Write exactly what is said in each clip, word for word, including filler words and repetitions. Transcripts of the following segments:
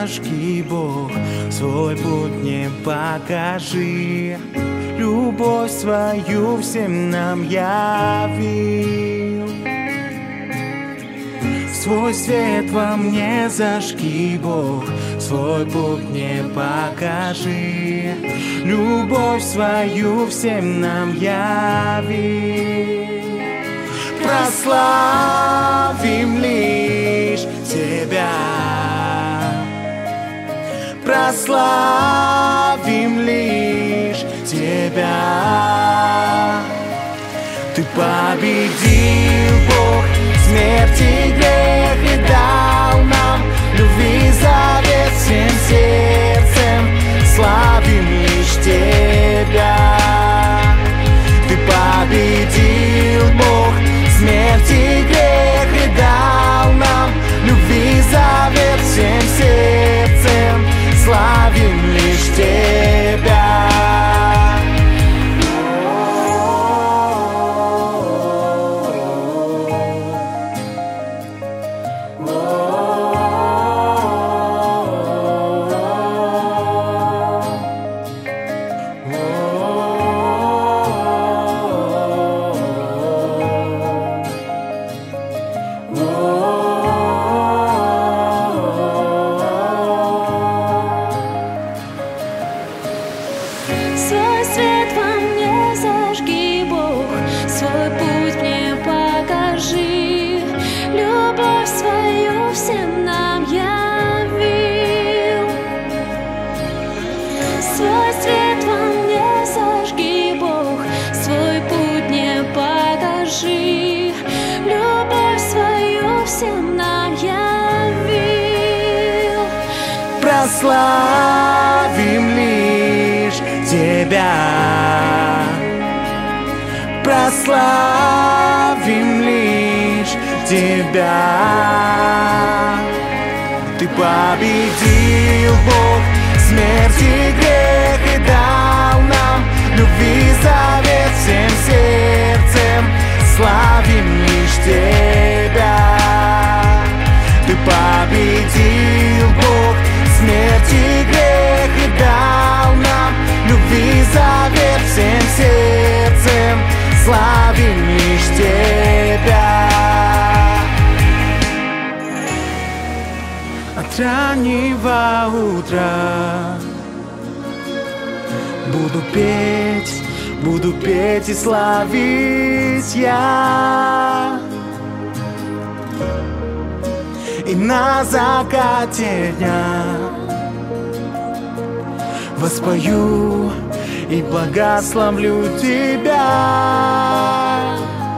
зажги, Бог, свой путь мне покажи. Любовь свою всем нам явил. Свой свет во мне зажги, Бог, свой путь мне покажи. Любовь свою всем нам явил. Прославим лишь Тебя, прославим лишь Тебя. Ты победил, Бог, смерть и грех и дал нам любви завет всем сердцем. Славим лишь Тебя. Ты победил, Бог, смерть и грех и дал нам любви завет всем сердцем. Славим лишь Тебя. Свой свет во мне зажги, Бог, свой путь мне покажи. Любовь свою всем нам явил. Свой свет во мне зажги, Бог, свой путь мне покажи. Любовь свою всем нам явил. Прославим лишь Тебя, прославим лишь Тебя. Ты победил, Бог, смерть и грех и дал нам любви завет всем сердцем. Славим лишь Тебя. Ты победил, Бог, смерть и грех и дал нам любви завет всем сердцем. Славим лишь Тебя. От раннего утра буду петь, буду петь и славить я. И на закате дня воспою и благословлю Тебя.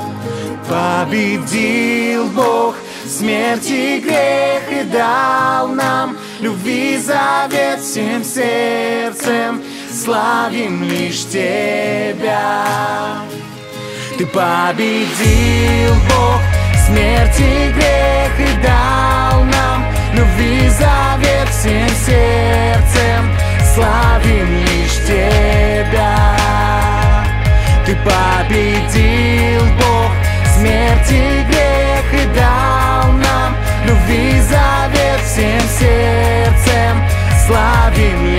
Победил Бог смерть и грех и дал нам любви завет всем сердцем. Славим лишь Тебя. Ты победил, Бог, смерть и грех и дал нам любви завет всем сердцем. Славим лишь Тебя. Ты победил, Бог, смерть и грех и дал нам любви завет всем сердцем. Славим